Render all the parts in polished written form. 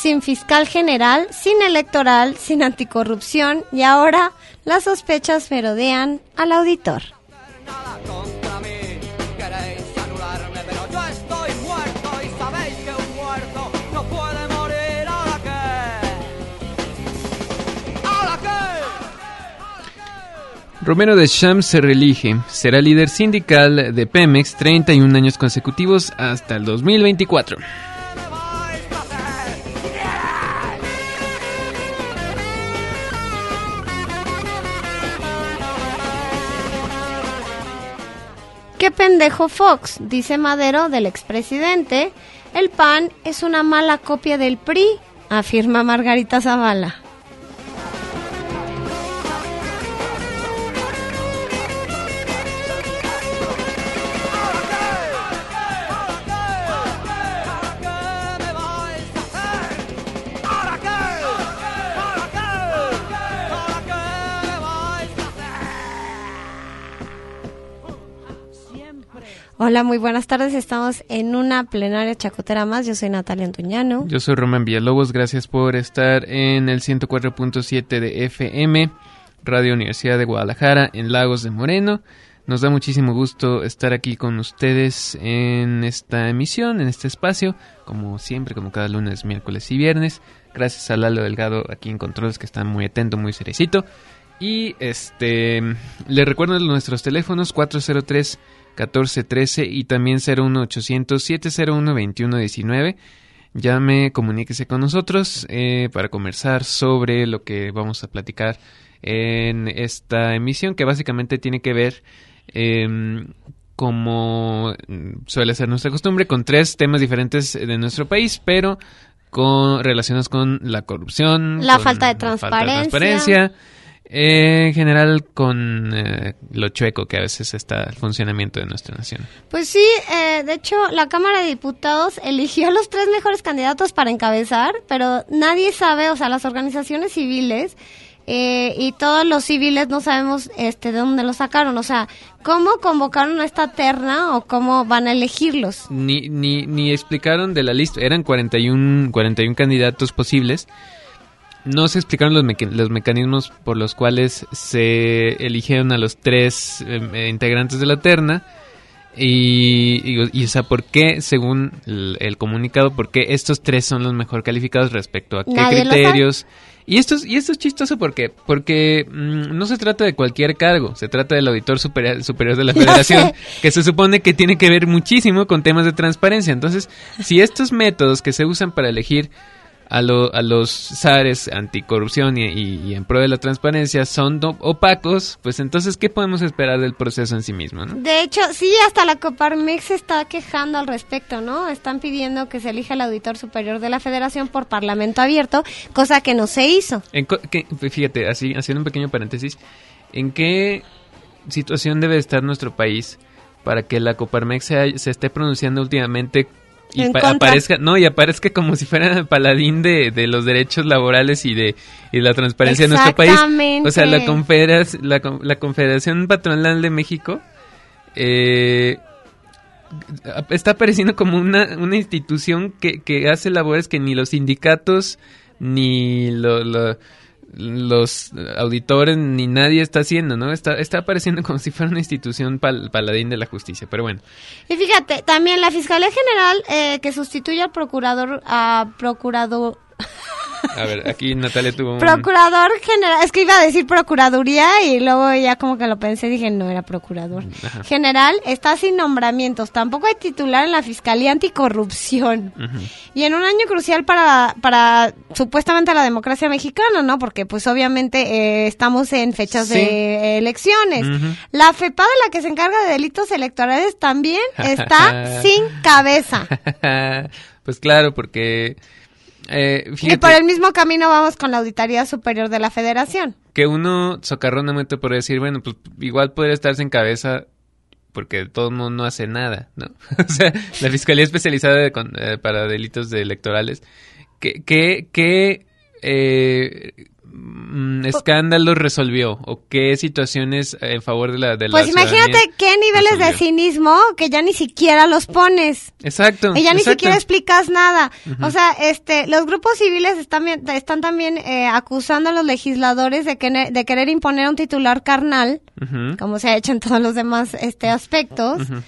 sin fiscal general, sin electoral, sin anticorrupción y ahora las sospechas merodean al auditor. Nada contra mí, queréis anularme, pero yo estoy muerto y sabéis que un muerto no puede morir. ¿A la qué? Romero Deschamps se reelige, será líder sindical de Pemex 31 años consecutivos hasta el 2024. ¡Qué pendejo Fox!, dice Madero del expresidente. El PAN es una mala copia del PRI, afirma Margarita Zavala. Hola, muy buenas tardes. Estamos en una plenaria chacotera más. Yo soy Natalia Antuñano. Yo soy Román Villalobos. Gracias por estar en el 104.7 de FM, Radio Universidad de Guadalajara, en Lagos de Moreno. Nos da muchísimo gusto estar aquí con ustedes en esta emisión, en este espacio, como siempre, como cada lunes, miércoles y viernes. Gracias a Lalo Delgado aquí en Controles, que está muy atento, muy seriecito. Y les recuerdo nuestros teléfonos 403-1413 y también 01800-701-2119. Llame, comuníquese con nosotros para conversar sobre lo que vamos a platicar en esta emisión, que básicamente tiene que ver, como suele ser nuestra costumbre, con 3 temas diferentes de nuestro país, pero relacionados con la corrupción, la con falta de transparencia. En general con lo chueco que a veces está el funcionamiento de nuestra nación. Pues sí, de hecho la Cámara de Diputados eligió los 3 mejores candidatos para encabezar, pero nadie sabe, o sea, las organizaciones civiles y todos los civiles no sabemos de dónde los sacaron, o sea, cómo convocaron a esta terna o cómo van a elegirlos. Ni explicaron de la lista, eran 41 candidatos posibles. No se explicaron los mecanismos por los cuales se eligieron a los 3 integrantes de la terna y o sea, ¿por qué, según el comunicado, por qué estos 3 son los mejor calificados respecto a qué criterios? Y esto es chistoso porque no se trata de cualquier cargo, se trata del auditor superior de la Federación, que se supone que tiene que ver muchísimo con temas de transparencia. Entonces, si estos métodos que se usan para elegir a los SARes anticorrupción y en pro de la transparencia son opacos, pues entonces, ¿qué podemos esperar del proceso en sí mismo, no? De hecho, sí, hasta la Coparmex se está quejando al respecto, ¿no? Están pidiendo que se elija el auditor superior de la Federación por parlamento abierto, cosa que no se hizo. Fíjate, haciendo un pequeño paréntesis, ¿en qué situación debe estar nuestro país para que la Coparmex se esté pronunciando últimamente y aparezca como si fuera paladín de los derechos laborales y la transparencia de nuestro país? O sea, la Confederación Patronal de México está apareciendo como una institución que hace labores que ni los sindicatos ni los auditores ni nadie está haciendo, ¿no? Está apareciendo como si fuera una institución paladín de la justicia, pero bueno. Y fíjate, también la Fiscalía General que sustituye al procurador. A ver, aquí Natalia tuvo Procurador General, es que iba a decir Procuraduría y luego ya como que lo pensé, dije no, era Procurador General, está sin nombramientos, tampoco hay titular en la Fiscalía Anticorrupción. Y en un año crucial para supuestamente la democracia mexicana, ¿no? Porque pues obviamente estamos en fechas de elecciones. La FEPADE, la que se encarga de delitos electorales, también está sin cabeza. Pues claro, porque y por el mismo camino vamos con la Auditoría Superior de la Federación. Que uno socarronamente podría decir, bueno, pues igual podría estarse en cabeza porque todo el mundo no hace nada, ¿no? O sea, la Fiscalía Especializada para Delitos Electorales, ¿qué escándalos resolvió o qué situaciones en favor de la Pues imagínate qué niveles resolvió. de cinismo que ya ni siquiera los pones. Exacto. Y ya ni exacto. siquiera explicas nada. Ujú. O sea, los grupos civiles están también acusando a los legisladores de querer imponer un titular carnal, Ujú. como se ha hecho en todos los demás aspectos, Ujú.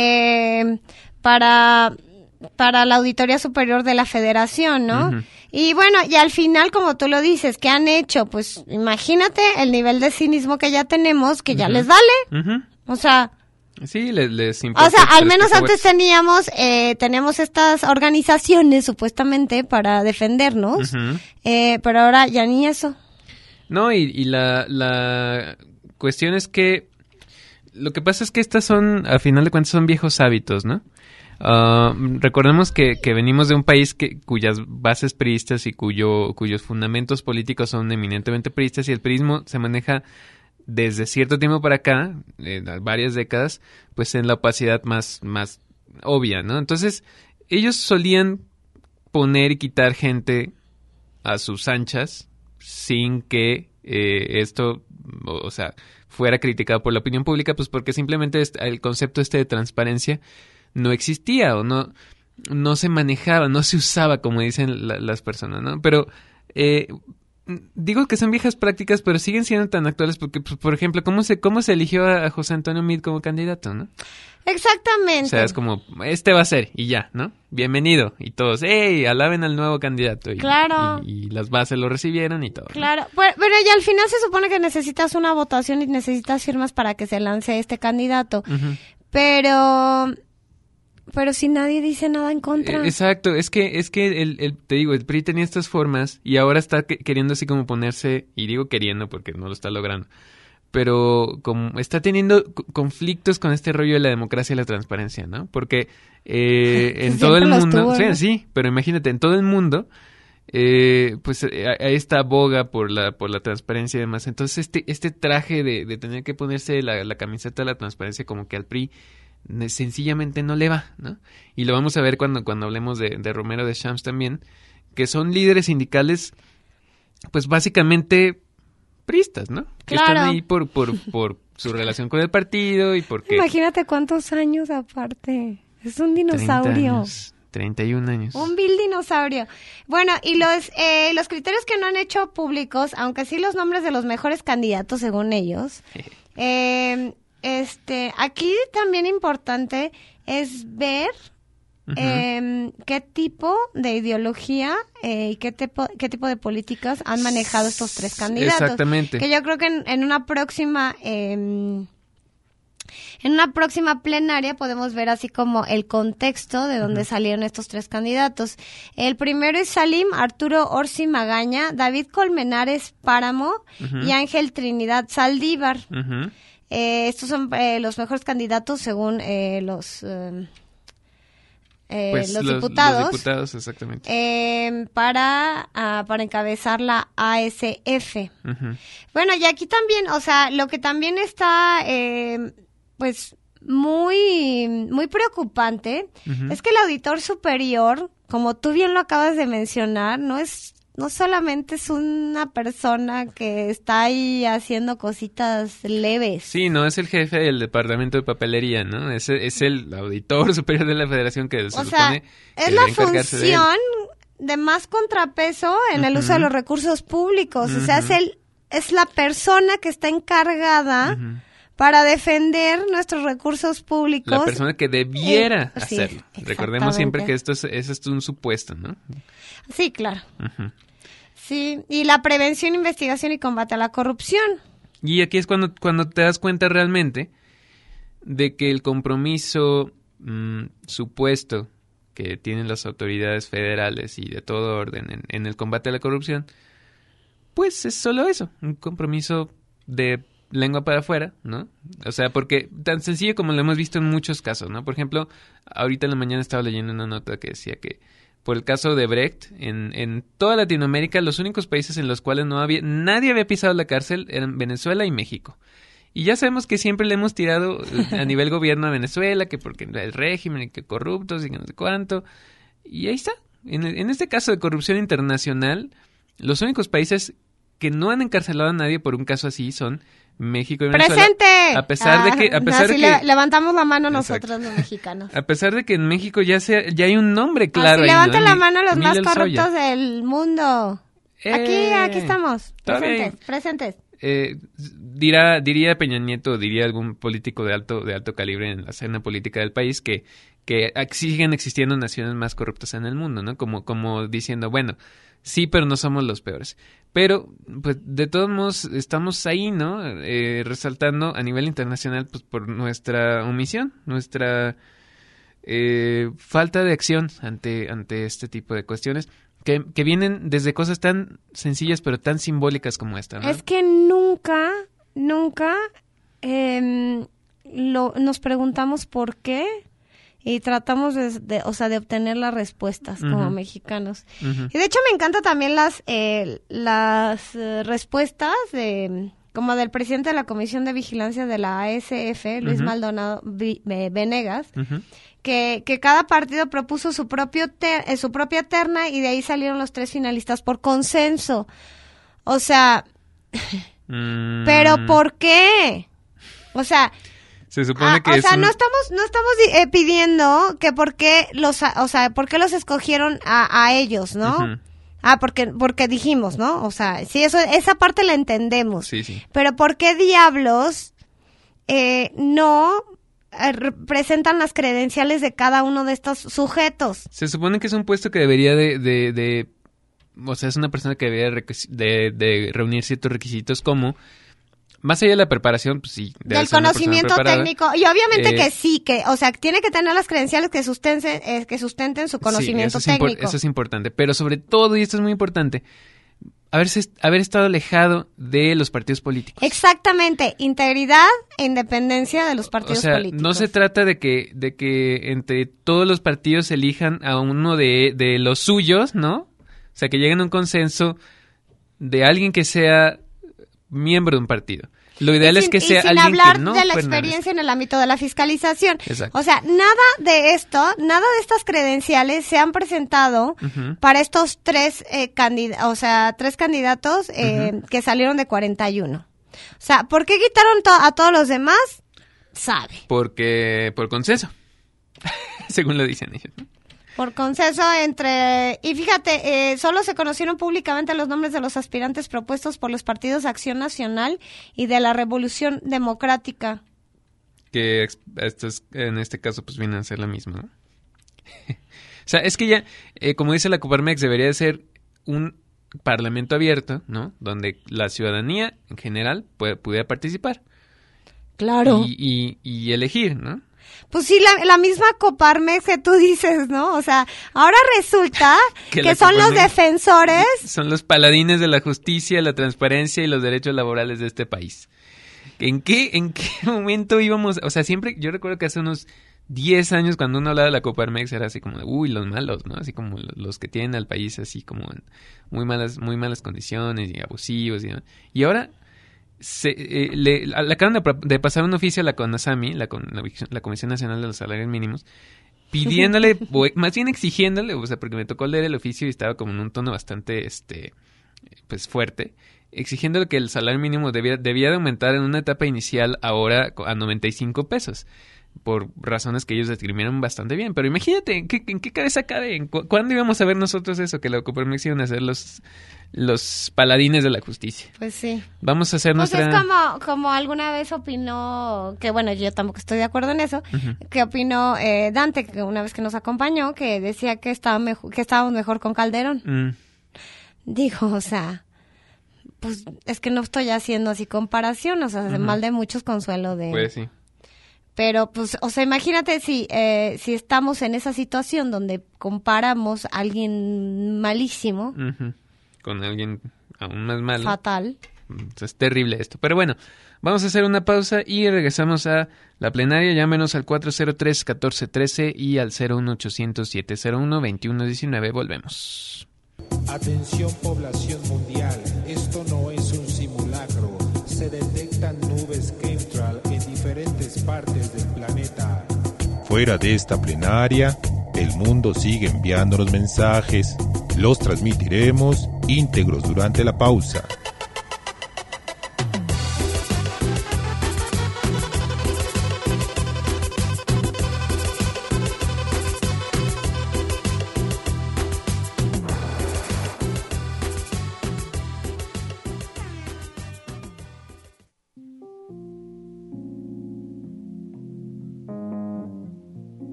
para la Auditoría Superior de la Federación, ¿no? Ujú. Y bueno, y al final, como tú lo dices, ¿qué han hecho? Pues imagínate el nivel de cinismo que ya tenemos, que ya Ujú. les vale. Ujú. O sea, Sí, les importa. o sea, al tres menos antes cacahuates. teníamos estas organizaciones supuestamente para defendernos, Ujú. pero ahora ya ni eso. No, y la cuestión es que lo que pasa es que estas son, a final de cuentas, son viejos hábitos, ¿no? Recordemos que venimos de un país cuyas bases priistas y cuyos fundamentos políticos son eminentemente priistas, y el priismo se maneja desde cierto tiempo para acá, varias décadas, pues en la opacidad más obvia, ¿no? Entonces, ellos solían poner y quitar gente a sus anchas sin que esto, o sea, fuera criticado por la opinión pública, pues porque simplemente el concepto de transparencia no existía o no se manejaba, no se usaba, como dicen las personas, ¿no? Pero digo que son viejas prácticas, pero siguen siendo tan actuales porque, pues, por ejemplo, ¿cómo se eligió a José Antonio Meade como candidato, no? Exactamente. O sea, es como, va a ser, y ya, ¿no? Bienvenido. Y todos, ¡hey! Alaben al nuevo candidato. Y, Claro. Y las bases lo recibieron y todo, ¿no? Claro, pero ya al final se supone que necesitas una votación y necesitas firmas para que se lance este candidato. Ujú. Pero si nadie dice nada en contra. Exacto, es que te digo, el PRI tenía estas formas y ahora está queriendo así como ponerse, y digo queriendo porque no lo está logrando, pero como está teniendo conflictos con este rollo de la democracia y la transparencia, ¿no? Porque en todo el Siempre los mundo, tuvo, ¿no? sí, pero imagínate, en todo el mundo, pues hay esta boga por la transparencia y demás. Entonces este traje de tener que ponerse la camiseta de la transparencia como que al PRI sencillamente no le va, ¿no? Y lo vamos a ver cuando hablemos de Romero de Champs también, que son líderes sindicales, pues básicamente priistas, ¿no? Que Claro. están ahí por su relación con el partido y porque... Imagínate cuántos años aparte. Es un 30 dinosaurio. años, 31 años. Un vil dinosaurio. Bueno, y los criterios que no han hecho públicos, aunque sí los nombres de los mejores candidatos según ellos, aquí también importante es ver Ujú. qué tipo de ideología y qué tipo de políticas han manejado estos tres candidatos. Exactamente. Que yo creo que en una próxima plenaria podemos ver así como el contexto de donde salieron estos tres candidatos. El primero es Salim Arturo Orsi Magaña, David Colmenares Páramo y Ángel Trinidad Saldívar. Ujú. Estos son los mejores candidatos según Pues los diputados. Los diputados, exactamente. Para encabezar la ASF. Ujú. Bueno, y aquí también, o sea, lo que también está, pues, muy, muy preocupante Ujú. es que el auditor superior, como tú bien lo acabas de mencionar, no solamente es una persona que está ahí haciendo cositas leves. Sí, no es el jefe del departamento de papelería, ¿no? Es el auditor superior de la federación que se O sea, supone que es la debe encargarse de él. función de más contrapeso en el uso de los recursos públicos. O sea, es la persona que está encargada Ujú. para defender nuestros recursos públicos. La persona que debiera Sí, hacerlo. Recordemos siempre que esto es un supuesto, ¿no? Sí, claro. Ujú. Sí, y la prevención, investigación y combate a la corrupción. Y aquí es cuando te das cuenta realmente de que el compromiso supuesto que tienen las autoridades federales y de todo orden en el combate a la corrupción, pues es solo eso, un compromiso de lengua para afuera, ¿no? O sea, porque tan sencillo como lo hemos visto en muchos casos, ¿no? Por ejemplo, ahorita en la mañana estaba leyendo una nota que decía que por el caso de Brecht, en toda Latinoamérica, los únicos países en los cuales nadie había pisado la cárcel eran Venezuela y México. Y ya sabemos que siempre le hemos tirado a nivel gobierno a Venezuela, que porque el régimen, que corruptos y que no sé cuánto. Y ahí está. En este caso de corrupción internacional, los únicos países que no han encarcelado a nadie por un caso así son México y Venezuela. ¡Presente! A pesar de que levantamos la mano Exacto. nosotros los mexicanos. A pesar de que en México ya hay un nombre claro. Así ahí, levanten ¿no? la mano los más Emilio corruptos Lozoya. del mundo. Aquí estamos. Está bien. Presentes. Diría Peña Nieto, diría algún político de alto calibre en la escena política del país que siguen existiendo naciones más corruptas en el mundo, ¿no? Como diciendo, bueno, sí, pero no somos los peores. Pero, pues, de todos modos, estamos ahí, ¿no? Resaltando a nivel internacional, pues, por nuestra omisión, nuestra falta de acción ante este tipo de cuestiones. Que vienen desde cosas tan sencillas pero tan simbólicas como esta, ¿no? Es que nunca nos preguntamos por qué y tratamos de obtener las respuestas como mexicanos. Y de hecho me encantan también las respuestas como del presidente de la Comisión de Vigilancia de la ASF, Luis Maldonado Venegas, que cada partido propuso su propia terna y de ahí salieron los 3 finalistas por consenso. O sea, ¿pero por qué? O sea, se supone que no estamos pidiendo que por qué los escogieron a ellos, ¿no? Porque dijimos, ¿no? O sea, sí, esa parte la entendemos. Sí. Pero ¿por qué diablos no presentan las credenciales de cada uno de estos sujetos? Se supone que es un puesto que debería o sea, es una persona que debería de reunir ciertos requisitos como, más allá de la preparación, pues sí. Del conocimiento técnico. Y obviamente que sí, o sea, tiene que tener las credenciales que sustenten su conocimiento técnico. Eso es importante. Pero sobre todo, y esto es muy importante, haber estado alejado de los partidos políticos. Exactamente, integridad e independencia de los partidos políticos. No se trata de que entre todos los partidos elijan a uno de los suyos, ¿no? O sea, que lleguen a un consenso de alguien que sea miembro de un partido. Lo ideal es que sea alguien que no... Sin hablar de la experiencia en el ámbito de la fiscalización. Exacto. O sea, nada de estas credenciales se han presentado para estos 3 candidatos que salieron de 41. O sea, ¿por qué quitaron a todos los demás? Sabe. Por consenso, según lo dicen ellos, ¿no? Por consenso y fíjate, solo se conocieron públicamente los nombres de los aspirantes propuestos por los partidos Acción Nacional y de la Revolución Democrática. Que en este caso pues vienen a ser la misma, ¿no? O sea, es que ya, como dice la Coparmex, debería de ser un parlamento abierto, ¿no? Donde la ciudadanía en general pudiera participar. Claro. Y elegir, ¿no? Pues sí, la misma Coparmex que tú dices, ¿no? O sea, ahora resulta que son los defensores. Son los paladines de la justicia, la transparencia y los derechos laborales de este país. ¿En qué momento íbamos? O sea, siempre, yo recuerdo que hace unos 10 años cuando uno hablaba de la Coparmex era así como de, los malos, ¿no? Así como los que tienen al país así como en muy malas condiciones y abusivos. Y ahora... le acaban de pasar un oficio a la CONASAMI, la Comisión Nacional de los Salarios Mínimos, pidiéndole, más bien exigiéndole, o sea, porque me tocó leer el oficio y estaba como en un tono bastante, pues fuerte, exigiéndole que el salario mínimo debía de aumentar en una etapa inicial ahora a 95 pesos, por razones que ellos describieron bastante bien. Pero imagínate, ¿en qué cabeza cabe? ¿Cuándo íbamos a ver nosotros eso? Que la Coparmex iban a ser los paladines de la justicia. Pues sí. Vamos a hacer nuestra... Pues es como alguna vez opinó, que bueno, yo tampoco estoy de acuerdo en eso, que opinó Dante, que una vez que nos acompañó, que decía que estábamos mejor con Calderón. Dijo, o sea, pues es que no estoy haciendo así comparación, o sea, mal de muchos consuelo de... Pues sí. Pero, pues, o sea, imagínate si estamos en esa situación donde comparamos a alguien malísimo. Con alguien aún más malo. Fatal. Es terrible esto. Pero bueno, vamos a hacer una pausa y regresamos a la plenaria. Llámenos al 403-1413 y al 01800-701-2119. Volvemos. Atención población mundial, esto no es un simulacro. Se detectan nubes chemtrail en diferentes partes del planeta. Fuera de esta plenaria, el mundo sigue enviándonos mensajes. Los transmitiremos íntegros durante la pausa.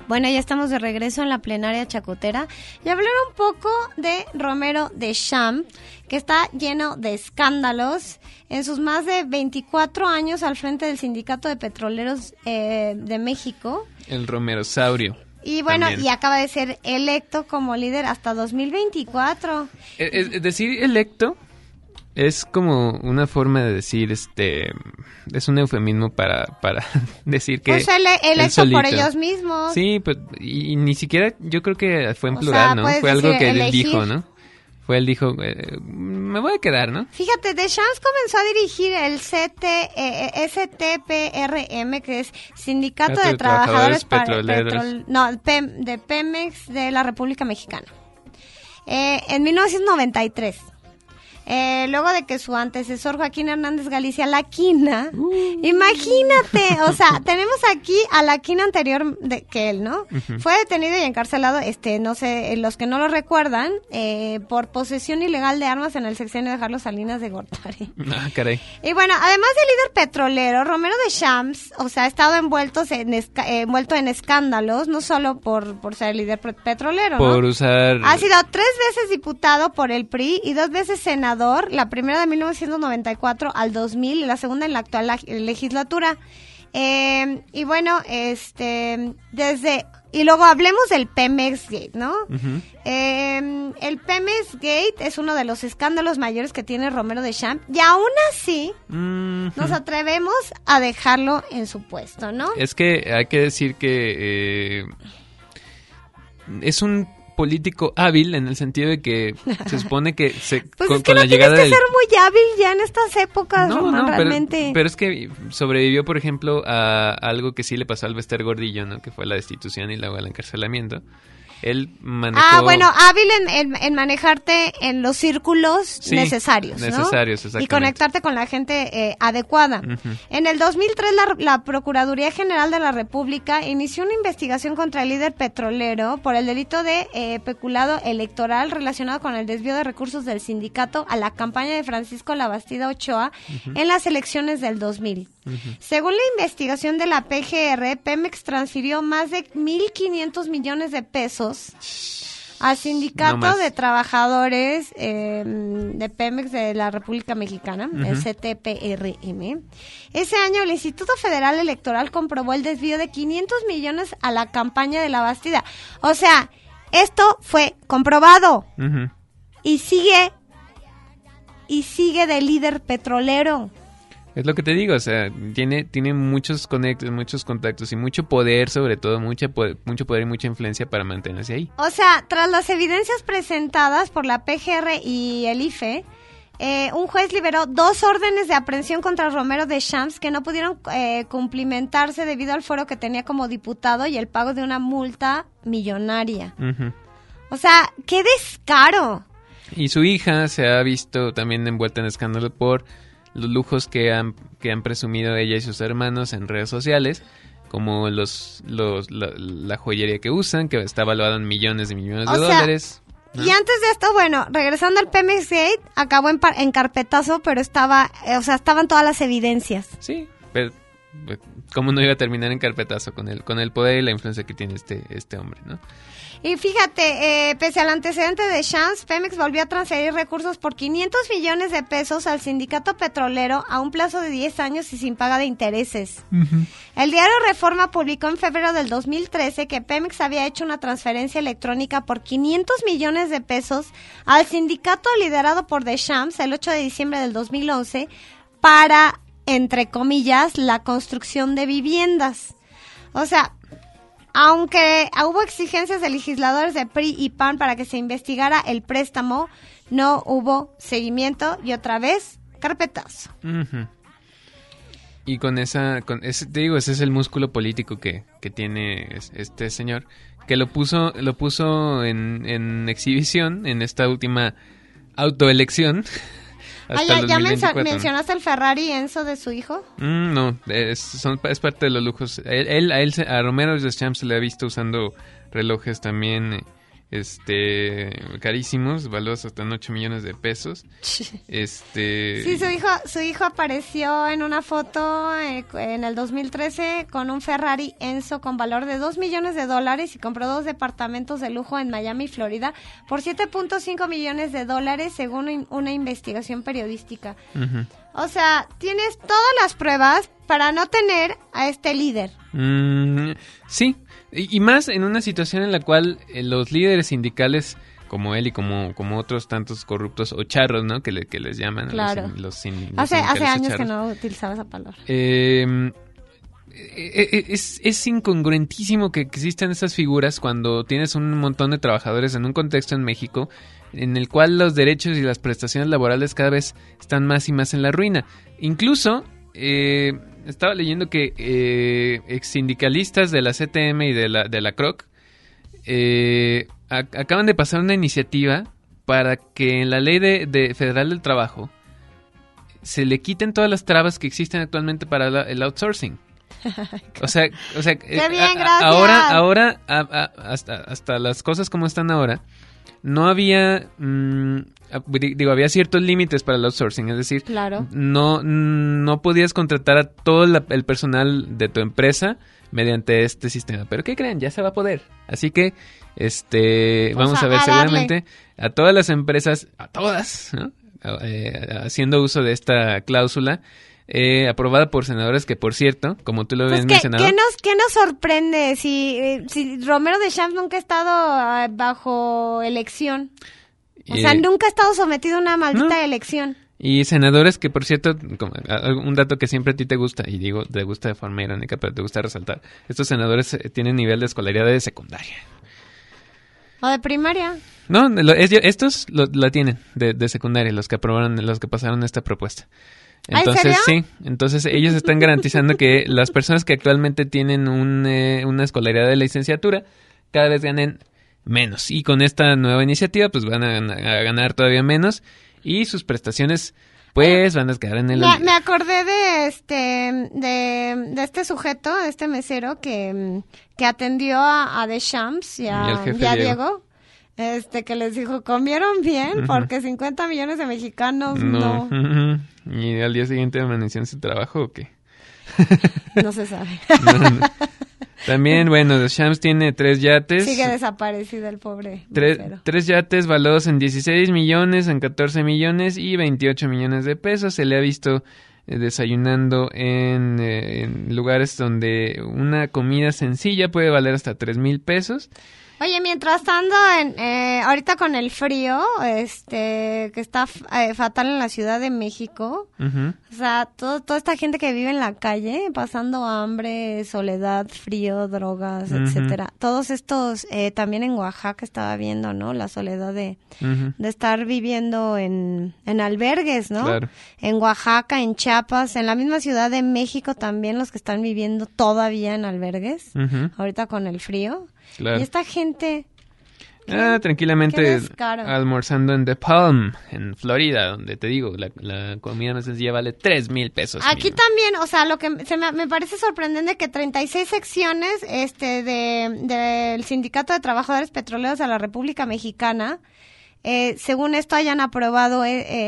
Bueno, ya estamos de regreso en la plenaria chacotera y hablar un poco de Romero Deschamps, que está lleno de escándalos en sus más de 24 años al frente del Sindicato de Petroleros de México. El Romerosaurio. Y bueno, también. y acaba de ser electo como líder hasta 2024. Es decir electo es como una forma de decir, es un eufemismo para decir que Pues electo por ellos mismos. Sí, pues, y ni siquiera, yo creo que fue en O plural, sea, ¿no? puedes Fue algo decir que él elegir. dijo, ¿no? Él dijo, me voy a quedar, ¿no? Fíjate, Deschamps comenzó a dirigir el STPRM, que es Sindicato de Trabajadores Petroleros. de Pemex de la República Mexicana. En 1993. Luego de que su antecesor Joaquín Hernández Galicia, la quina, imagínate, o sea, tenemos aquí a la quina anterior que él, ¿no? Fue detenido y encarcelado, no sé, los que no lo recuerdan, por posesión ilegal de armas en el sexenio de Carlos Salinas de Gortari. Ah, caray. Y bueno, además de líder petrolero, Romero Deschamps, o sea, ha estado envuelto en escándalos, no solo por ser líder petrolero, Por ¿no? usar... Ha sido 3 veces diputado por el PRI y 2 veces senador, la primera de 1994 al 2000 y la segunda en la actual legislatura. Y bueno, y luego hablemos del Pemex Gate, ¿no? El Pemex Gate es uno de los escándalos mayores que tiene Romero Deschamps y aún así nos atrevemos a dejarlo en su puesto, ¿no? Es que hay que decir que es un político hábil en el sentido de que se supone que Pues con, es que con no la llegada tienes que del... ser muy hábil ya en estas épocas, Román, realmente. Pero es que sobrevivió, por ejemplo, a algo que sí le pasó al Bester Gordillo, ¿no? Que fue la destitución y luego el encarcelamiento. Él manejó... Ah, bueno, hábil en manejarte en los círculos necesarios, ¿no? Necesarios, exactamente. Y conectarte con la gente adecuada. En el 2003, la Procuraduría General de la República inició una investigación contra el líder petrolero por el delito de peculado electoral relacionado con el desvío de recursos del sindicato a la campaña de Francisco Labastida Ochoa en las elecciones del 2000. Según la investigación de la PGR, Pemex transfirió más de 1.500 millones de pesos al sindicato de trabajadores de Pemex de la República Mexicana, el CTPRM. Ese año el Instituto Federal Electoral comprobó el desvío de 500 millones a la campaña de Labastida. O sea, esto fue comprobado y sigue de líder petrolero. Es lo que te digo, o sea, tiene muchos conectos, muchos contactos y mucho poder, sobre todo, mucho poder y mucha influencia para mantenerse ahí. O sea, tras las evidencias presentadas por la PGR y el IFE, un juez liberó 2 órdenes de aprehensión contra Romero Deschamps que no pudieron cumplimentarse debido al fuero que tenía como diputado y el pago de una multa millonaria. O sea, ¡qué descaro! Y su hija se ha visto también envuelta en escándalo por los lujos que han presumido ella y sus hermanos en redes sociales, como la joyería que usan, que está valuada en millones y millones de dólares. ¿No? Y antes de esto, bueno, regresando al Pemex Gate, acabó en carpetazo, pero estaban todas las evidencias. Sí, pero ¿cómo no iba a terminar en carpetazo con el poder y la influencia que tiene este hombre, ¿no? Y fíjate, pese al antecedente de Deschamps, Pemex volvió a transferir recursos por 500 millones de pesos al sindicato petrolero a un plazo de 10 años y sin paga de intereses. El diario Reforma publicó en febrero del 2013 que Pemex había hecho una transferencia electrónica por 500 millones de pesos al sindicato liderado por Deschamps el 8 de diciembre del 2011 para, entre comillas, la construcción de viviendas. O sea, aunque hubo exigencias de legisladores de PRI y PAN para que se investigara el préstamo, no hubo seguimiento y otra vez, carpetazo. Y con ese, te digo, ese es el músculo político que tiene este señor, que lo puso en exhibición en esta última autoelección. ¿Ya mencionaste el Ferrari Enzo de su hijo? No, es parte de los lujos. A Romero Deschamps se le ha visto usando relojes también carísimos, valuados hasta en 8 millones de pesos. Sí, su hijo apareció en una foto en el 2013 con un Ferrari Enzo con valor de $2 millones y compró 2 departamentos de lujo en Miami, Florida, por $7.5 millones según una investigación periodística. Uh-huh. O sea, tienes todas las pruebas para no tener a este líder. Sí, y más en una situación en la cual los líderes sindicales como él y como otros tantos corruptos o charros, ¿no? Que les llaman. Claro. Los hace años charros. que no utilizaba esa palabra. Es incongruentísimo que existan esas figuras cuando tienes un montón de trabajadores en un contexto en México en el cual los derechos y las prestaciones laborales cada vez están más y más en la ruina. Incluso estaba leyendo que ex sindicalistas de la CTM y de la CROC acaban de pasar una iniciativa para que en la ley de federal del trabajo se le quiten todas las trabas que existen actualmente para el outsourcing. O sea, Qué bien, gracias. ahora hasta las cosas como están ahora, no había, había ciertos límites para el outsourcing, es decir, claro. no podías contratar a todo el personal de tu empresa mediante este sistema. Pero ¿qué creen? Ya se va a poder. Así que, vamos a ver, seguramente a todas las empresas, a todas, ¿no? Haciendo uso de esta cláusula, aprobada por senadores que, por cierto, como tú lo habías mencionado... ¿Qué nos sorprende si Romero Deschamps nunca ha estado bajo elección? O sea, nunca ha estado sometido a una maldita elección. Y senadores que, por cierto, un dato que siempre a ti te gusta, y digo, te gusta de forma irónica, pero te gusta resaltar, estos senadores tienen nivel de escolaridad de secundaria. ¿O de primaria? No, estos la tienen de secundaria, los que aprobaron, los que pasaron esta propuesta. Entonces, sí, entonces ellos están garantizando que las personas que actualmente tienen una escolaridad de licenciatura cada vez ganen menos. Y con esta nueva iniciativa, pues van a ganar todavía menos y sus prestaciones, pues, van a quedar en el... Me acordé de este sujeto, de este mesero que atendió a Deschamps y a Diego. Que les dijo, ¿comieron bien? Uh-huh. Porque 50 millones de mexicanos no. Uh-huh. ¿Y al día siguiente amaneció en su trabajo o qué? No se sabe. No. También, bueno, Deschamps tiene 3 yates. Sigue desaparecido el pobre. 3 yates valuados en 16 millones, en 14 millones y 28 millones de pesos. Se le ha visto desayunando en lugares donde una comida sencilla puede valer hasta 3,000 pesos. Oye, mientras tanto, ahorita con el frío, que está fatal en la Ciudad de México, uh-huh. O sea, toda esta gente que vive en la calle, pasando hambre, soledad, frío, drogas, uh-huh. etcétera. Todos estos, también en Oaxaca estaba viendo, ¿no? La soledad uh-huh. de estar viviendo en albergues, ¿no? Claro. En Oaxaca, en Chiapas, en la misma Ciudad de México también los que están viviendo todavía en albergues, uh-huh. ahorita con el frío. Claro. Y esta gente... tranquilamente almorzando en The Palm, en Florida, donde te digo, la comida más sencilla vale 3,000 pesos. Aquí también, o sea, lo que me parece sorprendente que 36 secciones del Sindicato de Trabajadores Petroleros de la República Mexicana, según esto hayan aprobado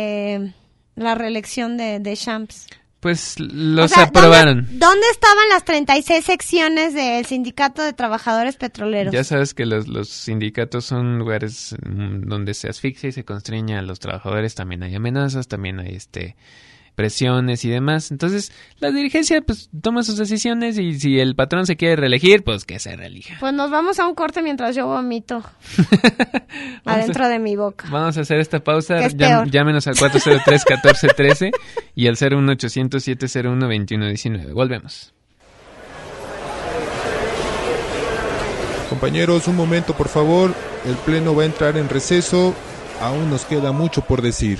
la reelección de Deschamps. Pues los aprobaron. ¿Dónde estaban las 36 secciones del Sindicato de Trabajadores Petroleros? Ya sabes que los sindicatos son lugares donde se asfixia y se constriña a los trabajadores. También hay amenazas, también hay presiones y demás. Entonces, la dirigencia pues toma sus decisiones y si el patrón se quiere reelegir, pues que se reelija. Pues nos vamos a un corte mientras yo vomito adentro de mi boca. Vamos a hacer esta pausa. Peor. Llámenos al 403-1413 y al 01800-701-2119. Volvemos. Compañeros, un momento por favor. El pleno va a entrar en receso. Aún nos queda mucho por decir.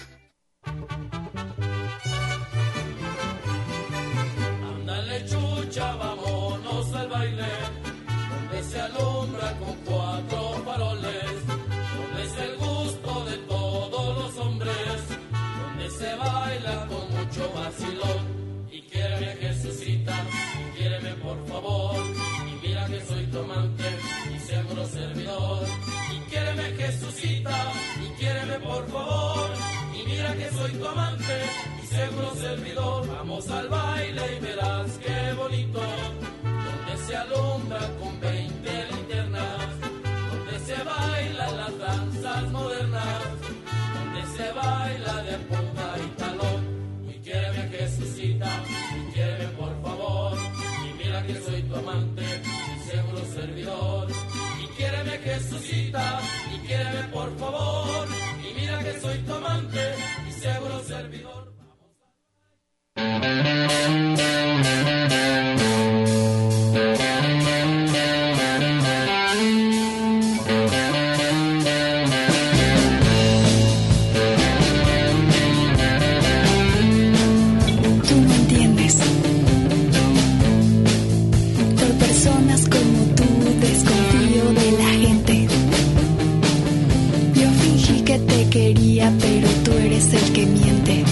Ándale, chucho. baila con mucho vacilón. Y quiéreme, Jesucita, y quiéreme por favor. Y mira que soy tu amante y seguro servidor. Y quiéreme, Jesucita, y quiéreme por favor. Y mira que soy tu amante y seguro servidor. Vamos al baile y verás qué bonito, donde se alumbra con 20 linternas, donde se bailan las danzas modernas, donde se baila de punta y talón. Y quiéreme, Jesucita, y quiéreme por favor. Y mira que soy tu amante y seguro servidor. Y quiéreme, Jesucita, y quiéreme por favor. Y mira que soy tu amante y seguro servidor. Tú no entiendes. Por personas como tú desconfío de la gente. Yo fingí que te quería, pero tú eres el que miente.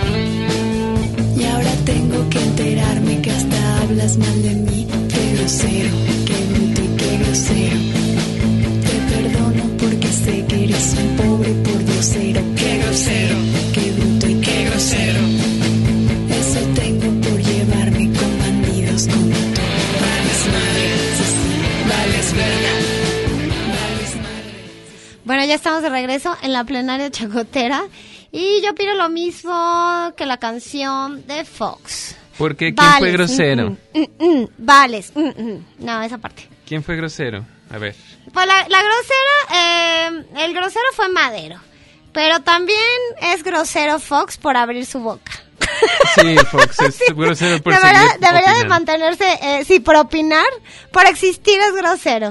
Y ahora tengo que enterarme que hasta hablas mal de mí. Qué grosero, qué bruto y qué grosero. Te perdono porque sé que eres un pobre pordiosero. Qué grosero, qué bruto y qué grosero. Eso tengo por llevarme con bandidos como tú. Vales madre, sí, sí, vales verga. Vales madre. Bueno, ya estamos de regreso en la plenaria chacotera. Y yo opino lo mismo que la canción de Fox. ¿Por qué? ¿Quién fue grosero? Vales. No, esa parte. ¿Quién fue grosero? A ver. Pues la grosera, el grosero fue Madero. Pero también es grosero Fox por abrir su boca. Sí, Fox es grosero por Debería seguir de opinando. mantenerse, sí, por opinar, por existir es grosero.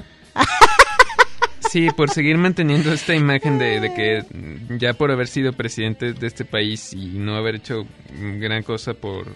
Sí, por seguir manteniendo esta imagen de que ya por haber sido presidente de este país y no haber hecho gran cosa por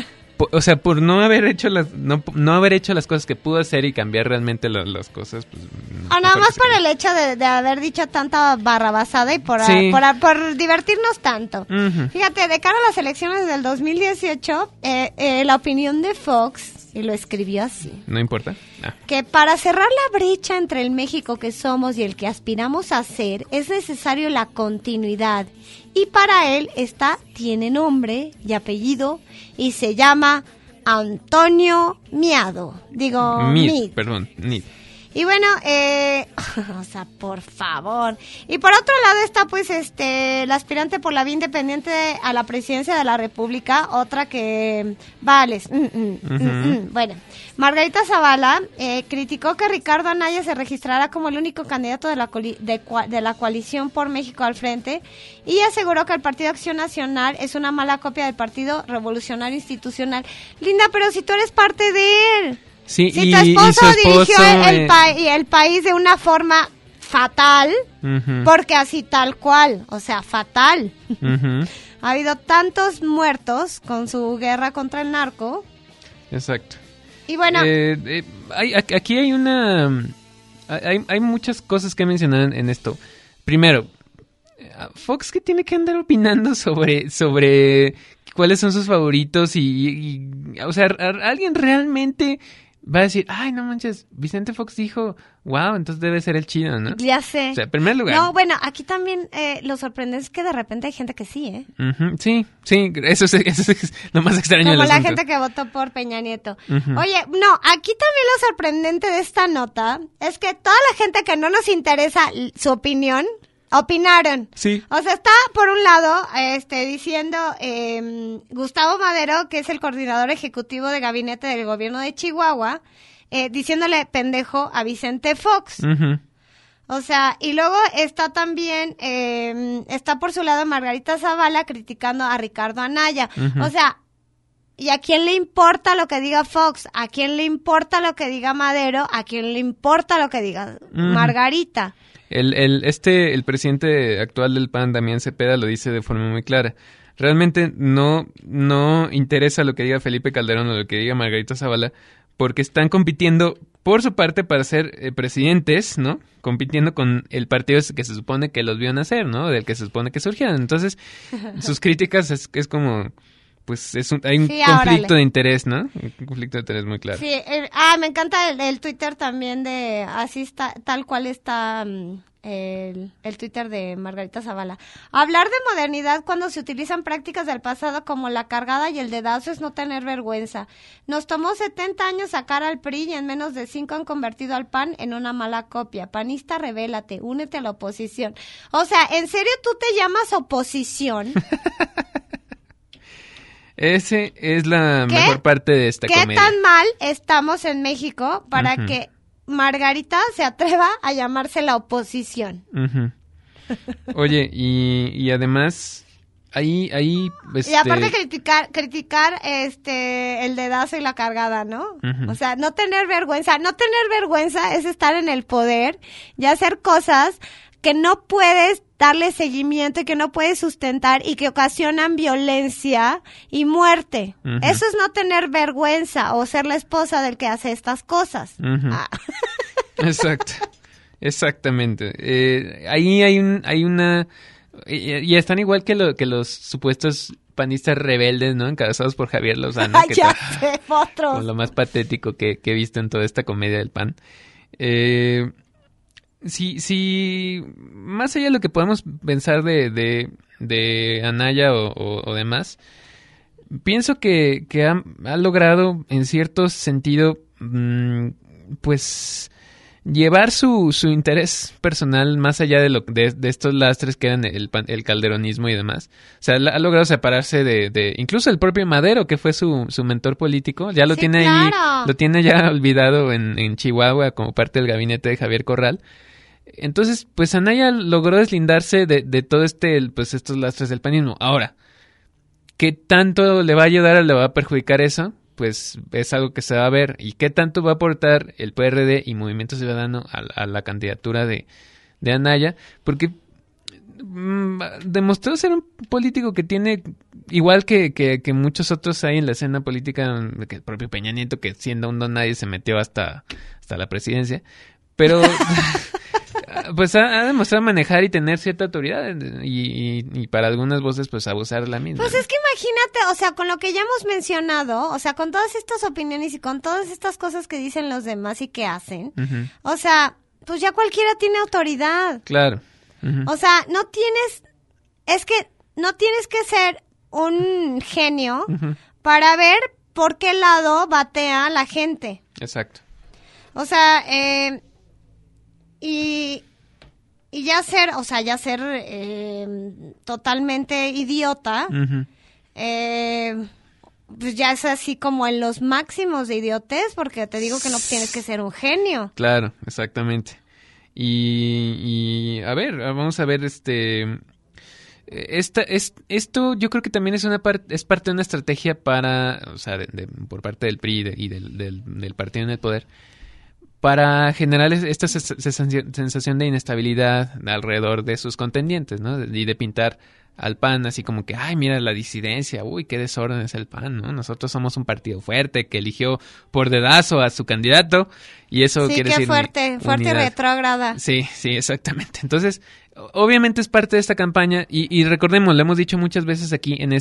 no haber hecho no haber hecho las cosas que pudo hacer y cambiar realmente las cosas, pues no, O nada me más parece por que el hecho de haber dicho tanta barrabasada y por Sí. divertirnos tanto. Ujú. Fíjate, de cara a las elecciones del 2018, la opinión de Fox, y lo escribió así, no importa. Ah. que para cerrar la brecha entre el México que somos y el que aspiramos a ser, es necesario la continuidad. Y para él tiene nombre y apellido y se llama Antonio Miado. Digo, Mid. Nid. Y bueno, o sea, por favor. Y por otro lado está pues la aspirante por la vía independiente a la presidencia de la República, otra que Vales. Bueno, Margarita Zavala criticó que Ricardo Anaya se registrara como el único candidato de la coalición por México al frente y aseguró que el Partido Acción Nacional es una mala copia del Partido Revolucionario Institucional. Linda, pero si tú eres parte de él. Sí, Si tu esposo dirigió el país de una forma fatal, porque así tal cual, o sea, fatal. Ha habido tantos muertos con su guerra contra el narco. Exacto. Y bueno, aquí hay hay muchas cosas que mencionar en esto. Primero, Fox que tiene que andar opinando sobre cuáles son sus favoritos y o sea, alguien realmente va a decir, ay, no manches, Vicente Fox dijo, wow, entonces debe ser el chido, ¿no? ya sé. O sea, en primer lugar. No, bueno, aquí también lo sorprendente es que de repente hay gente que sí, ¿eh? Sí, eso es lo más extraño Como del la asunto. gente que votó por Peña Nieto. Oye, no, aquí también lo sorprendente de esta nota es que toda la gente que no nos interesa su opinión, opinaron. Sí. O sea, está por un lado diciendo Gustavo Madero, que es el coordinador ejecutivo de gabinete del gobierno de Chihuahua, diciéndole pendejo a Vicente Fox. O sea, y luego está también, está por su lado Margarita Zavala criticando a Ricardo Anaya. O sea, ¿y a quién le importa lo que diga Fox? ¿A quién le importa lo que diga Madero? ¿A quién le importa lo que diga Margarita? El presidente actual del PAN, Damián Cepeda, lo dice de forma muy clara. Realmente no interesa lo que diga Felipe Calderón o lo que diga Margarita Zavala, porque están compitiendo por su parte para ser presidentes, ¿no? Compitiendo con el partido que se supone que los vio nacer, ¿no? Del que se supone que surgieron. Entonces, sus críticas es como, pues hay un conflicto de interés, ¿no? Un conflicto de interés muy claro. Sí, me encanta el Twitter también de, así está, tal cual está el Twitter de Margarita Zavala. Hablar de modernidad cuando se utilizan prácticas del pasado como la cargada y el dedazo es no tener vergüenza. Nos tomó 70 años sacar al PRI y en menos de 5 han convertido al PAN en una mala copia. Panista, rebélate, únete a la oposición. O sea, ¿en serio tú te llamas oposición? Ese es la mejor parte de esta comedia. ¿Qué tan mal estamos en México para que Margarita se atreva a llamarse la oposición? Oye, y además ahí y aparte criticar el dedazo y la cargada, ¿no? O sea, no tener vergüenza es estar en el poder y hacer cosas que no puedes darle seguimiento y que no puedes sustentar y que ocasionan violencia y muerte. Eso es no tener vergüenza o ser la esposa del que hace estas cosas. Exacto, exactamente. Ahí hay una... Y están igual que los supuestos panistas rebeldes, ¿no? Encabezados por Javier Lozano. Ya sé, otros. Lo más patético que he visto en toda esta comedia del PAN. Sí, más allá de lo que podemos pensar de Anaya o demás, pienso que ha logrado en cierto sentido, pues, llevar su interés personal más allá de estos lastres que eran el calderonismo y demás. O sea, ha logrado separarse de incluso el propio Madero, que fue su mentor político. Ya lo tiene claro. ahí, lo tiene ya olvidado en Chihuahua como parte del gabinete de Javier Corral. Entonces, pues Anaya logró deslindarse de todo estos lastres del panismo. Ahora, ¿qué tanto le va a ayudar o le va a perjudicar eso? Pues es algo que se va a ver. ¿Y qué tanto va a aportar el PRD y Movimiento Ciudadano a la candidatura de Anaya? Porque demostró ser un político que tiene, igual que muchos otros hay en la escena política, que el propio Peña Nieto, que siendo un don nadie se metió hasta la presidencia, pero pues ha demostrado manejar y tener cierta autoridad y para algunas voces pues abusar de la misma. Pues es que imagínate, o sea, con lo que ya hemos mencionado, o sea, con todas estas opiniones y con todas estas cosas que dicen los demás y que hacen, o sea, pues ya cualquiera tiene autoridad. Claro. O sea, no tienes que ser un genio para ver por qué lado batea la gente. Exacto. O sea, y ya ser totalmente idiota, pues ya es así como en los máximos de idiotez, porque te digo que no tienes que ser un genio. Claro, exactamente. Y a ver, vamos a ver esto yo creo que también es parte de una estrategia por parte del PRI y del partido en el poder, para generar esta sensación de inestabilidad alrededor de sus contendientes, ¿no? Y de pintar al PAN así como que, ay, mira la disidencia, uy, qué desorden es el PAN, ¿no? Nosotros somos un partido fuerte que eligió por dedazo a su candidato y eso quiere decir fuerte y retrógrada. Sí, exactamente. Entonces, obviamente es parte de esta campaña y recordemos, lo hemos dicho muchas veces aquí en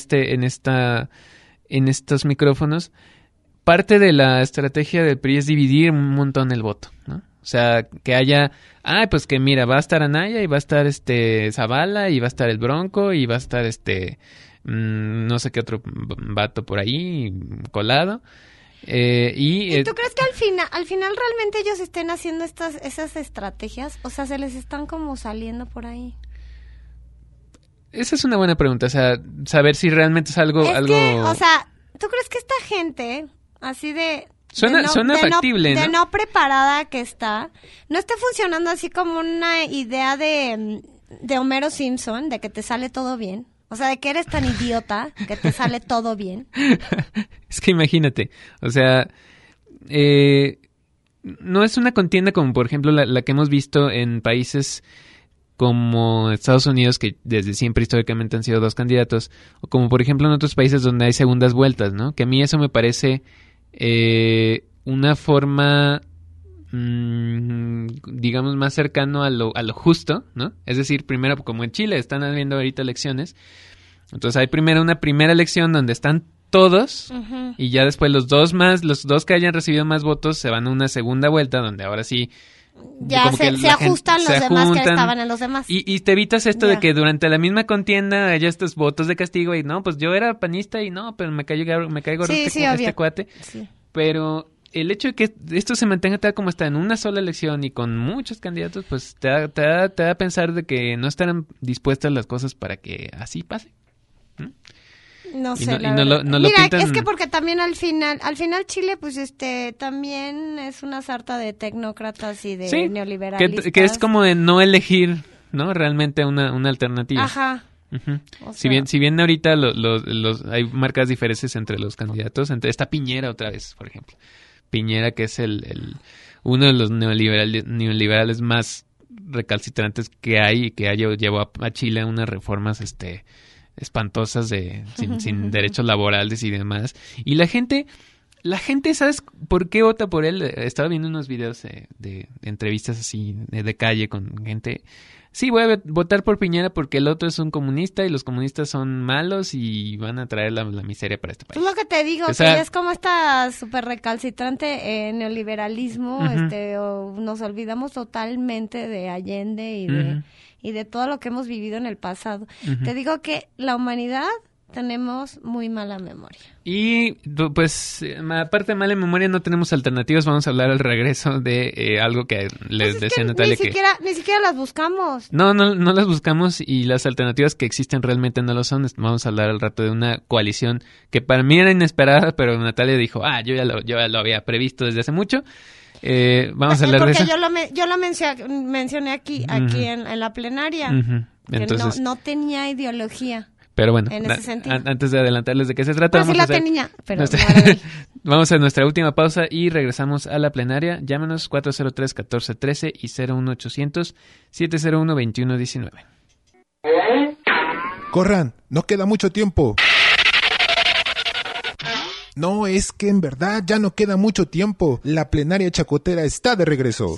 estos micrófonos. Parte de la estrategia del PRI es dividir un montón el voto, ¿no? O sea, que haya, pues que mira, va a estar Anaya y va a estar Zavala y va a estar el Bronco y va a estar no sé qué otro vato por ahí colado. ¿Y tú crees que al final realmente ellos estén haciendo esas estrategias? O sea, se les están como saliendo por ahí. Esa es una buena pregunta, o sea, saber si realmente es algo... Que, o sea, ¿tú crees que esta gente así Suena factible, ¿no? De no preparada que está, no está funcionando así como una idea de Homero Simpson, de que te sale todo bien. O sea, de que eres tan idiota que te sale todo bien. Es que imagínate, o sea, no es una contienda como, por ejemplo, la que hemos visto en países como Estados Unidos, que desde siempre históricamente han sido dos candidatos, o como, por ejemplo, en otros países donde hay segundas vueltas, ¿no? Que a mí eso me parece una forma, digamos, más cercano a lo justo, ¿no? Es decir, primero, como en Chile están habiendo ahorita elecciones, entonces hay primero una primera elección donde están todos, y ya después los dos que hayan recibido más votos se van a una segunda vuelta donde ahora sí ya como que se ajustan los demás que estaban en los demás. Y te evitas esto de que durante la misma contienda haya estos votos de castigo y no, pues yo era panista y no, pero me caigo gordo este cuate. Sí. Pero el hecho de que esto se mantenga tal como está en una sola elección y con muchos candidatos, pues te da a pensar de que no estarán dispuestas las cosas para que así pase. No sé, Mira, pintan... es que porque también al final Chile, pues también es una sarta de tecnócratas y de neoliberalistas. Que es como de no elegir, ¿no? Realmente una alternativa. Ajá. O sea, si bien ahorita hay marcas diferencias entre los candidatos, entre esta Piñera otra vez, por ejemplo. Piñera, que es uno de los neoliberales más recalcitrantes que hay y que llevó a Chile a unas reformas espantosas sin derechos laborales y demás. Y la gente, ¿sabes por qué vota por él? Estaba viendo unos videos de entrevistas así de calle con gente. Sí, voy a votar por Piñera porque el otro es un comunista y los comunistas son malos y van a traer la miseria para este país. Es lo que te digo, o sea, que es como esta súper recalcitrante neoliberalismo, nos olvidamos totalmente de Allende y de todo lo que hemos vivido en el pasado. Te digo que la humanidad tenemos muy mala memoria. Y pues, aparte de mala memoria, no tenemos alternativas. Vamos a hablar al regreso de algo que les decía Natalia. Ni siquiera las buscamos. No las buscamos y las alternativas que existen realmente no lo son. Vamos a hablar al rato de una coalición que para mí era inesperada, pero Natalia dijo, yo ya lo había previsto desde hace mucho. Vamos a hablar de eso. Porque yo lo mencioné aquí en la plenaria. Entonces, que no tenía ideología. Pero bueno, en ese sentido. Antes de adelantarles de qué se trata, vamos a nuestra última pausa y regresamos a la plenaria. Llámanos 403-1413 y 01800-701-2119. Corran, no queda mucho tiempo. No, es que en verdad ya no queda mucho tiempo. La plenaria chacotera está de regreso.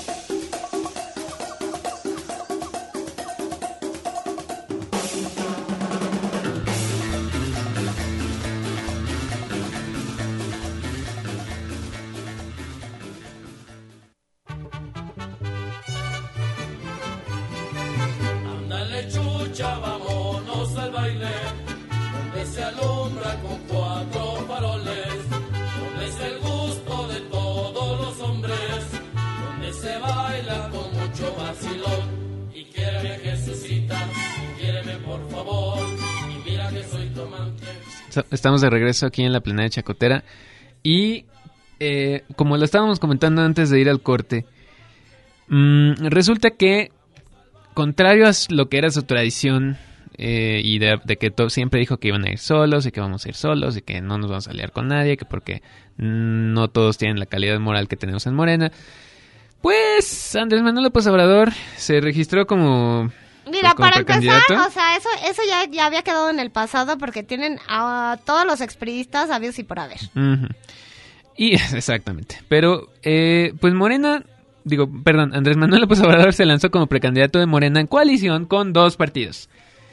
Ándale chucha, vámonos al baile, donde se alumbra con 4 faroles, donde es el gusto de todos los hombres, donde se baila con mucho vacilón. Y quiéreme Jesucita, quiéreme por favor, y mira que soy tu amante. Estamos de regreso aquí en la plenaria chacotera y como lo estábamos comentando antes de ir al corte, resulta que contrario a lo que era su tradición y de que siempre dijo que iban a ir solos y que vamos a ir solos y que no nos vamos a aliar con nadie, que porque no todos tienen la calidad moral que tenemos en Morena, pues Andrés Manuel López Obrador se registró como... Mira, para empezar, o sea, eso ya había quedado en el pasado porque tienen a todos los expriistas habidos y por haber. Y exactamente, pero pues Morena... Andrés Manuel López Obrador se lanzó como precandidato de Morena en coalición con 2 partidos.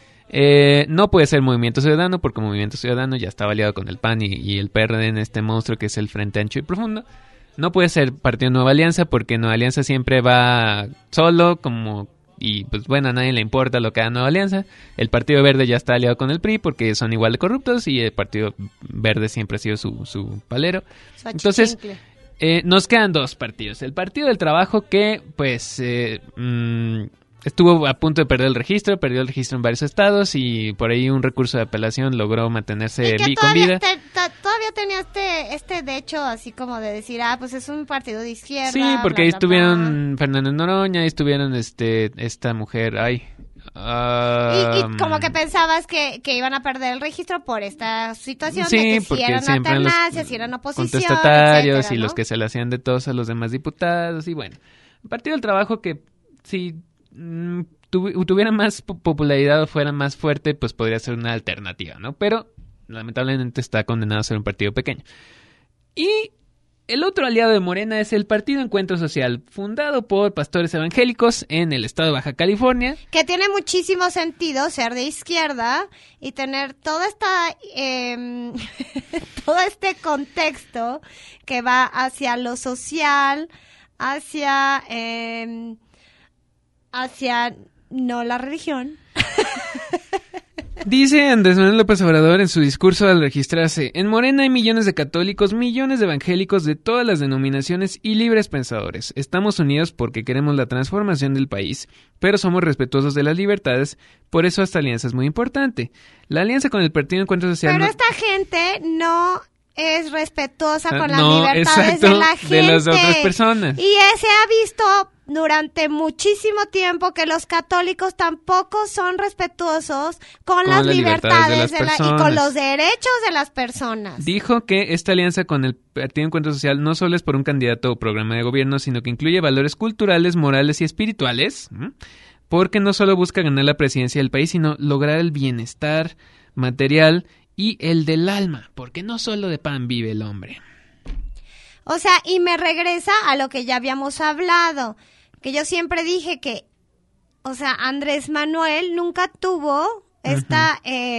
No puede ser Movimiento Ciudadano, porque Movimiento Ciudadano ya estaba aliado con el PAN y el PRD en este monstruo que es el Frente Ancho y Profundo. No puede ser Partido Nueva Alianza, porque Nueva Alianza siempre va solo, y pues bueno, a nadie le importa lo que haga Nueva Alianza. El Partido Verde ya está aliado con el PRI, porque son igual de corruptos, y el Partido Verde siempre ha sido su palero. Entonces... nos quedan 2 partidos. El Partido del Trabajo que, pues, estuvo a punto de perdió el registro en varios estados y por ahí un recurso de apelación logró mantenerse con vida. Todavía tenía este de hecho así como de decir, pues es un partido de izquierda. Sí, porque ahí estuvieron Fernández Noroña, ahí estuvieron esta mujer, y como que pensabas que iban a perder el registro por esta situación de que si eran alternancias, si eran oposición, contestatarios, etcétera, y ¿no? los que se le hacían de todos a los demás diputados, y bueno, el Partido del Trabajo que si tuviera más popularidad o fuera más fuerte, pues podría ser una alternativa, ¿no? Pero lamentablemente está condenado a ser un partido pequeño. Y el otro aliado de Morena es el Partido Encuentro Social, fundado por pastores evangélicos en el estado de Baja California. Que tiene muchísimo sentido ser de izquierda y tener toda esta todo este contexto que va hacia lo social, hacia no la religión. Dice Andrés Manuel López Obrador en su discurso al registrarse: en Morena hay millones de católicos, millones de evangélicos de todas las denominaciones y libres pensadores. Estamos unidos porque queremos la transformación del país, pero somos respetuosos de las libertades, por eso esta alianza es muy importante. La alianza con el Partido Encuentro Social... Pero esta gente no es respetuosa con las no, libertades exacto, de la gente. de las otras personas. Y se ha visto durante muchísimo tiempo que los católicos tampoco son respetuosos con las libertades y con los derechos de las personas. Dijo que esta alianza con el Partido Encuentro Social no solo es por un candidato o programa de gobierno, sino que incluye valores culturales, morales y espirituales, porque no solo busca ganar la presidencia del país, sino lograr el bienestar material y el del alma, porque no solo de pan vive el hombre. O sea, y me regresa a lo que ya habíamos hablado, que yo siempre dije que, o sea, Andrés Manuel nunca tuvo esta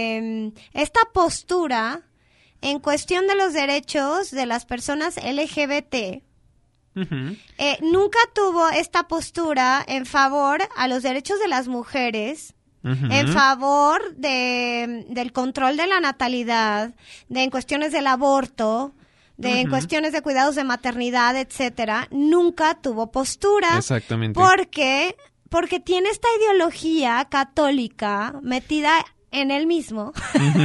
postura en cuestión de los derechos de las personas LGBT. Nunca tuvo esta postura en favor a los derechos de las mujeres, en favor del control de la natalidad, en cuestiones del aborto, en cuestiones de cuidados de maternidad, etcétera. Nunca tuvo postura. Exactamente. Porque tiene esta ideología católica metida en él mismo.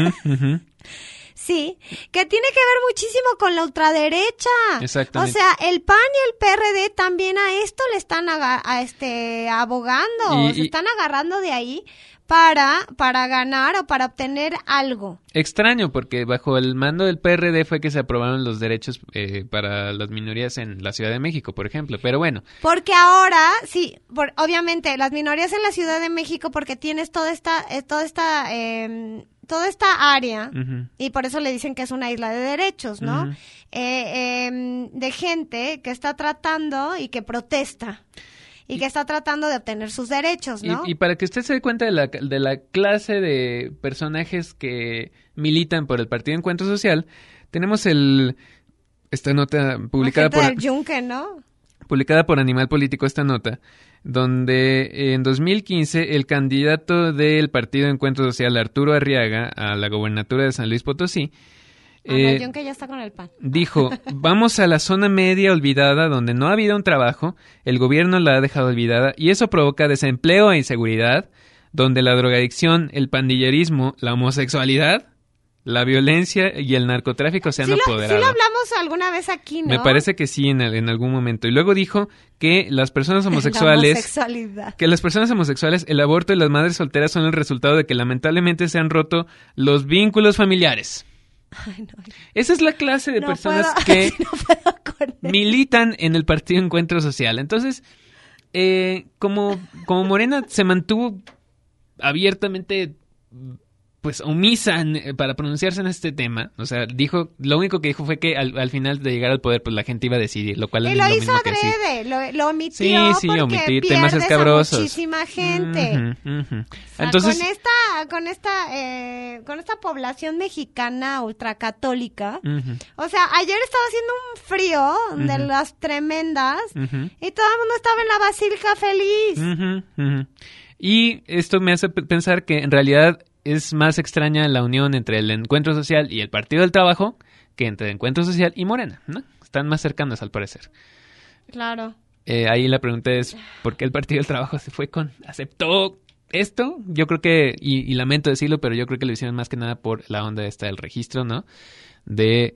Sí, que tiene que ver muchísimo con la ultraderecha. Exactamente. O sea, el PAN y el PRD también a esto le están abogando, se están agarrando de ahí para ganar o para obtener algo. Extraño, porque bajo el mando del PRD fue que se aprobaron los derechos para las minorías en la Ciudad de México, por ejemplo, pero bueno. Porque ahora, sí, obviamente, las minorías en la Ciudad de México, porque tienes toda esta área, y por eso le dicen que es una isla de derechos, ¿no? De gente que está tratando y que protesta. Y que está tratando de obtener sus derechos, ¿no? Y para que usted se dé cuenta de la clase de personajes que militan por el Partido Encuentro Social, tenemos esta nota publicada por... del Yunque, ¿no? Publicada por Animal Político, esta nota, donde en 2015 el candidato del Partido Encuentro Social, Arturo Arriaga, a la gobernatura de San Luis Potosí, el Yunque ya está con el PAN. Dijo: vamos a la zona media olvidada donde no ha habido un trabajo, el gobierno la ha dejado olvidada y eso provoca desempleo e inseguridad, donde la drogadicción, el pandillerismo, la homosexualidad, la violencia y el narcotráfico se han apoderado. Sí lo hablamos alguna vez aquí, ¿no? Me parece que sí, en algún momento. Y luego dijo que las personas homosexuales... que las personas homosexuales, el aborto y las madres solteras son el resultado de que lamentablemente se han roto los vínculos familiares. Ay, no. Esa es la clase de personas que militan en el Partido Encuentro Social. Entonces, como Morena se mantuvo abiertamente pues omisa para pronunciarse en este tema, o sea, lo único que dijo fue que al final de llegar al poder, pues la gente iba a decidir, lo cual es lo mismo que decir. Lo omitió porque omitir temas escabrosos. A muchísima gente. O sea, entonces, con esta población mexicana ultracatólica, o sea, ayer estaba haciendo un frío de las tremendas y todo el mundo estaba en la basílica feliz. Y esto me hace pensar que en realidad es más extraña la unión entre el Encuentro Social y el Partido del Trabajo que entre el Encuentro Social y Morena, ¿no? Están más cercanos al parecer. Claro. Ahí la pregunta es, ¿por qué el Partido del Trabajo aceptó esto? Yo creo que, y lamento decirlo, pero yo creo que lo hicieron más que nada por la onda esta del registro, ¿no? De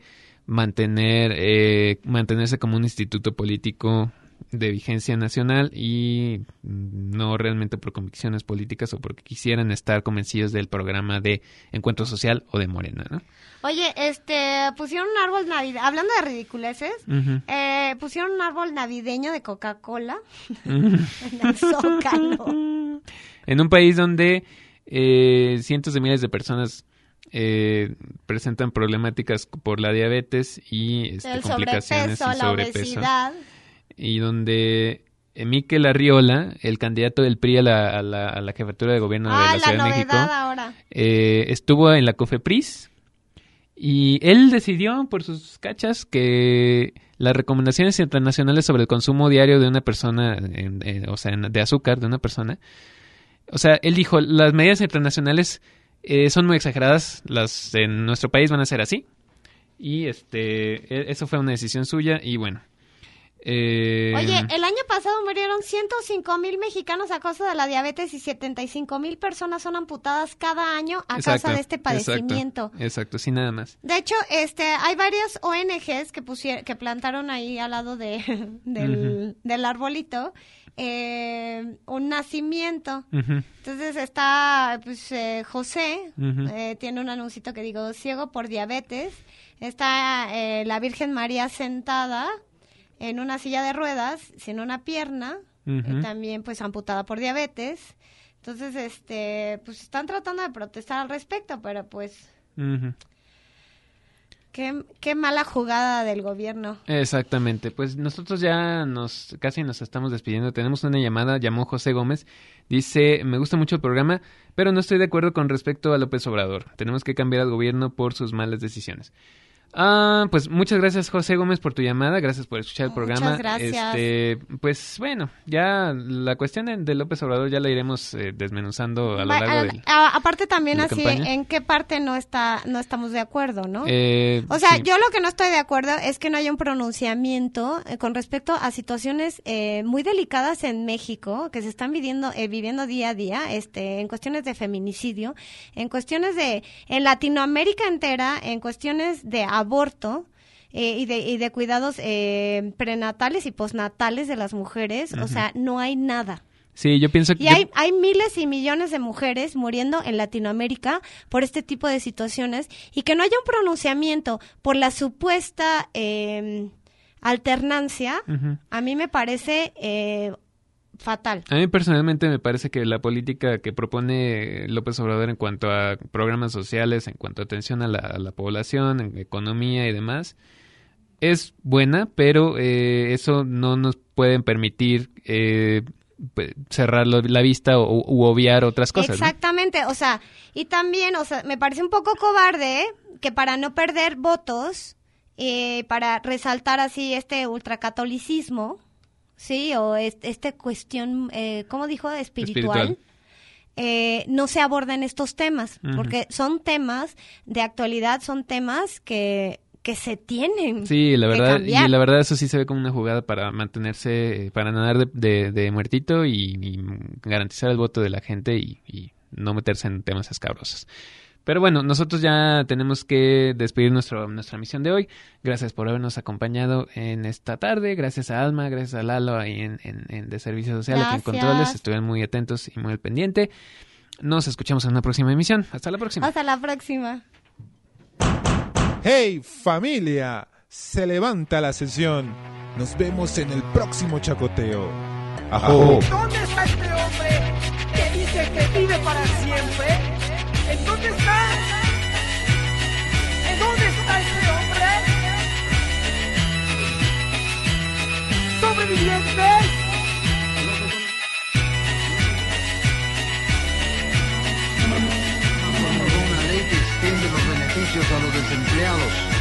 mantenerse como un instituto político de vigencia nacional y no realmente por convicciones políticas o porque quisieran estar convencidos del programa de Encuentro Social o de Morena, ¿no? Oye, pusieron un árbol navideño, hablando de ridiculeces, pusieron un árbol navideño de Coca-Cola en el Zócalo. En un país donde cientos de miles de personas presentan problemáticas por la diabetes y El complicaciones sobrepeso, y la sobrepeso. obesidad. Y donde Mikel Arriola, el candidato del PRI a la jefatura de gobierno de la Ciudad de México, ahora. estuvo en la COFEPRIS y él decidió por sus cachas que las recomendaciones internacionales sobre el consumo diario de una persona, de azúcar de una persona, o sea, él dijo, las medidas internacionales son muy exageradas, las en nuestro país van a ser así, y eso fue una decisión suya, y bueno. Oye, el año pasado murieron 105,000 mexicanos a causa de la diabetes y 75,000 personas son amputadas cada año a causa de este padecimiento. Exacto, sí, nada más. De hecho, hay varias ONGs que plantaron ahí al lado del arbolito un nacimiento. Entonces está, pues, José, tiene un anuncito que digo, ciego por diabetes. Está la Virgen María sentada en una silla de ruedas, sin una pierna, también pues amputada por diabetes. Entonces, pues están tratando de protestar al respecto, pero pues qué mala jugada del gobierno. Exactamente, pues nosotros ya casi nos estamos despidiendo. Tenemos una llamada, llamó José Gómez, dice, me gusta mucho el programa, pero no estoy de acuerdo con respecto a López Obrador. Tenemos que cambiar al gobierno por sus malas decisiones. Pues muchas gracias, José Gómez, por tu llamada, gracias por escuchar el programa. Muchas gracias. Pues bueno, ya la cuestión de López Obrador ya la iremos desmenuzando a lo largo del aparte también de la así, campaña. ¿en qué parte no estamos de acuerdo, no? O sea, sí. Yo lo que no estoy de acuerdo es que no haya un pronunciamiento con respecto a situaciones muy delicadas en México, que se están viviendo día a día, en cuestiones de feminicidio, en cuestiones en Latinoamérica entera, en cuestiones de aborto y de cuidados prenatales y postnatales de las mujeres. O sea, no hay nada. Sí, yo pienso que... Y hay miles y millones de mujeres muriendo en Latinoamérica por este tipo de situaciones, y que no haya un pronunciamiento por la supuesta alternancia, a mí me parece fatal. A mí personalmente me parece que la política que propone López Obrador en cuanto a programas sociales, en cuanto a atención a la población, en economía y demás, es buena, pero eso no nos puede permitir cerrar la vista u obviar otras cosas. Exactamente, ¿no? O sea, y también, me parece un poco cobarde que para no perder votos, para resaltar así este ultracatolicismo, sí, o esta cuestión, ¿cómo dijo? Espiritual. No se aborden estos temas, porque son temas de actualidad, son temas que se tienen sí, la verdad, que cambiar. Y la verdad eso sí se ve como una jugada para mantenerse, para nadar de muertito y garantizar el voto de la gente y no meterse en temas escabrosos. Pero bueno, nosotros ya tenemos que despedir nuestra misión de hoy. Gracias por habernos acompañado en esta tarde. Gracias a Alma, gracias a Lalo ahí en de Servicio Social, aquí en Controles. Estuvieron muy atentos y muy al pendiente. Nos escuchamos en una próxima emisión. Hasta la próxima. Hasta la próxima. ¡Hey, familia! Se levanta la sesión. Nos vemos en el próximo chacoteo. ¡Ajo! ¿Dónde está este hombre que dice que vive para siempre? ¿En dónde está? ¿En dónde está este hombre? ¿Sobrevivientes? Una ley que extiende los beneficios a los desempleados.